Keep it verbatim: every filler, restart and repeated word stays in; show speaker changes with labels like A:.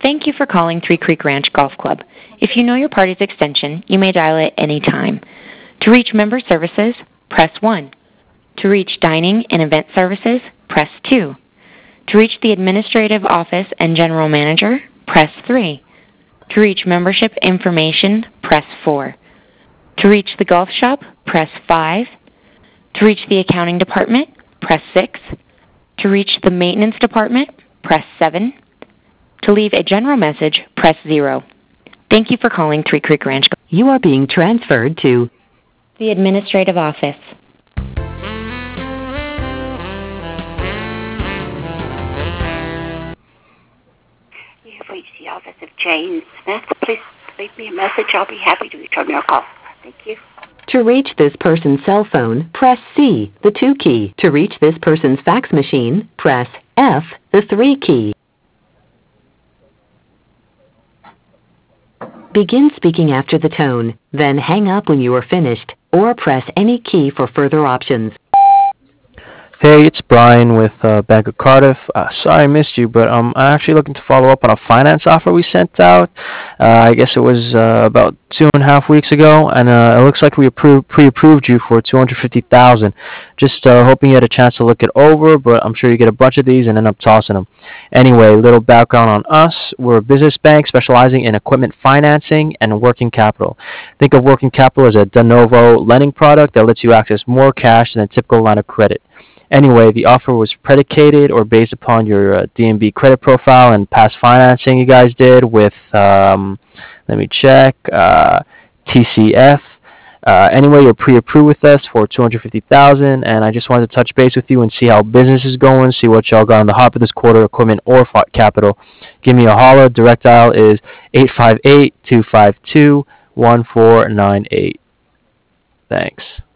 A: Thank you for calling Three Creek Ranch Golf Club. If you know your party's extension, you may dial it any time. To reach member services, press one. To reach dining and event services, press two. To reach the administrative office and general manager, press three. To reach membership information, press four. To reach the golf shop, press five. To reach the accounting department, press six. To reach the maintenance department, press seven. To leave a general message, press zero. Thank you for calling Three Creek Ranch.
B: You are being transferred to
A: the administrative office.
C: You have reached the office of Jane Smith. Please leave me a message. I'll be happy to return your call. Thank you.
B: To reach this person's cell phone, press C, the two key. To reach this person's fax machine, press F, the three key. Begin speaking after the tone, then hang up when you are finished, or press any key for further options.
D: Hey, it's Brian with uh, Bank of Cardiff. Uh, sorry I missed you, but um, I'm actually looking to follow up on a finance offer we sent out. Uh, I guess it was uh, about two and a half weeks ago, and uh, it looks like we approved, pre-approved you for two hundred fifty thousand dollars. Just uh, hoping you had a chance to look it over, but I'm sure you get a bunch of these and end up tossing them. Anyway, little background on us. We're a business bank specializing in equipment financing and working capital. Think of working capital as a de novo lending product that lets you access more cash than a typical line of credit. Anyway, the offer was predicated or based upon your uh, D N B credit profile and past financing you guys did with, um, let me check, uh, T C F. Uh, anyway, you're pre-approved with us for two hundred fifty thousand dollars, and I just wanted to touch base with you and see how business is going, see what y'all got on the hop of this quarter, equipment or capital. Give me a holler. Direct dial is eight five eight, two five two, one four nine eight. Thanks.